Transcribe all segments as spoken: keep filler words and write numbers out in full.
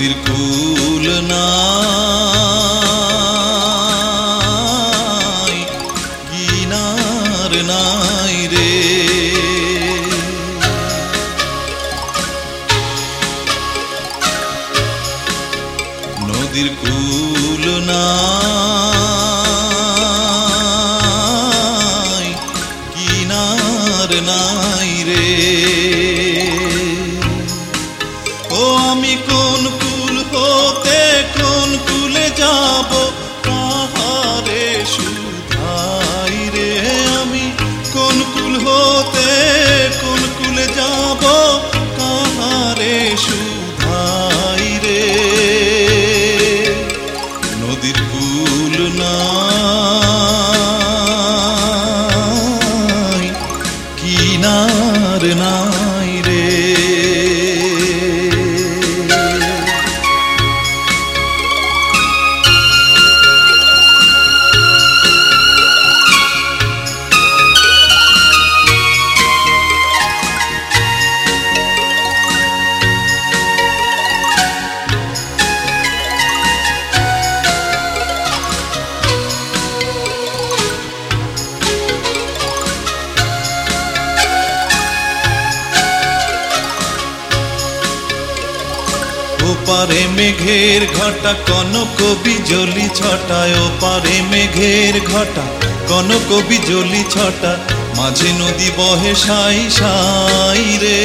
নদীর কূল নাই, কিনার নাই রে। নদীর কূল নাই, কিনার নাই রে। ও আমি কোন কুল হতে কোন কুলে যাব, কাহারে শুধাই রে। আমি কোন কুল হতে কোন কুলে যাব, কাহারে শুধাই রে। নদীর কূল নাই, কিনার নাই রে। ওপারে মেঘের ঘটা কনক বিজলি ছটায়, ওপারে মেঘের ঘটা কনক বিজলি ছটা, মাঝে নদী বহে সাই সাই রে।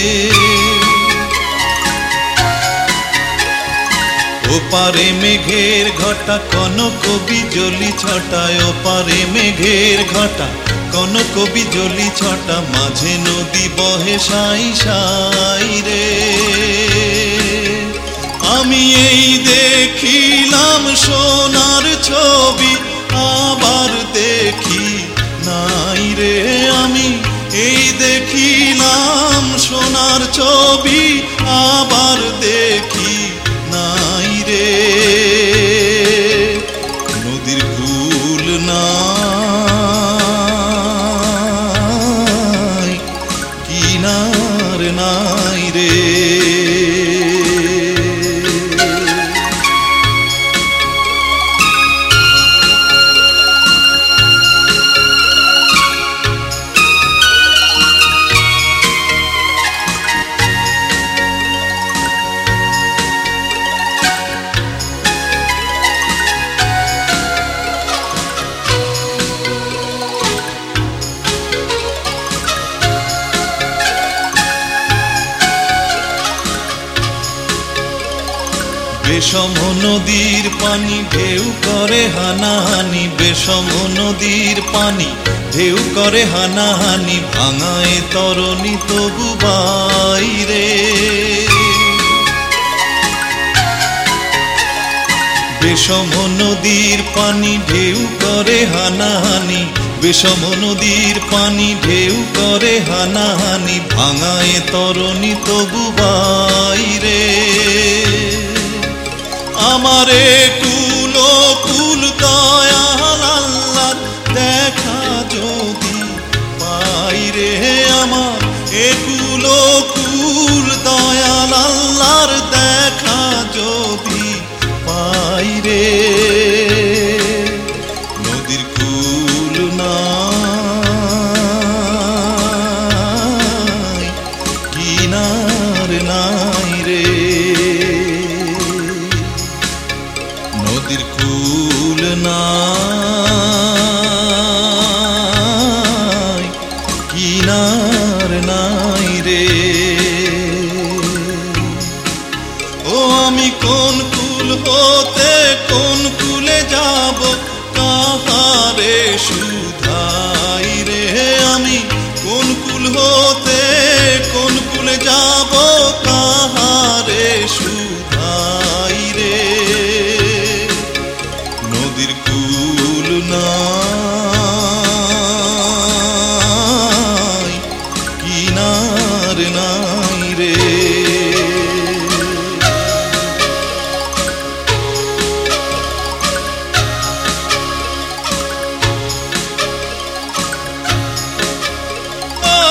ওপারে মেঘের ঘটা কনক বিজলি ছটায়, ওপারে মেঘের ঘটা কনক বিজলি ছটা, মাঝে নদী বহে সাই সাই রে। আমি এই দেখিলাম সোনার ছবি, আবার দেখি নাই রে। আমি এই দেখিলাম সোনার ছবি, আবার দেখি নাই রে। নদীর কূল নাই, কিনার নাই রে। বিষম নদীর পানি ঢেউ করে হানাহানি, বিষম নদীর পানি ঢেউ করে হানাহানি, ভাঙায় তরণী তবু বাইরে। বিষম নদীর পানি ঢেউ করে হানাহানি, বিষম নদীর পানি ঢেউ করে হানাহানি, ভাঙায় তরণী তবু বাইরে। আমারে কুল কুল দয়াল আল্লাহ দেখা যদি পাই রে। আমার এ কুল কুল দয়াল আল্লাহর দেখা যদি পাই রে। নদীর কূল নাই, কিনার নাই রে। নদীর কূল নাই, কিনার নাই রে। ও আমি কোন কুল হতে কোন কুলে যাব, কাহারে শুধাই রে। আমি কোন কুল হতে কোন কুলে যাব, কাহারে শুধাই রে। নদীর কূল নাই, কিনার নাই রে।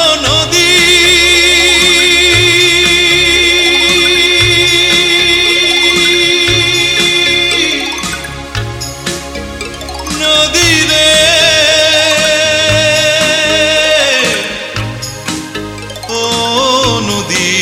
ও নদী নদী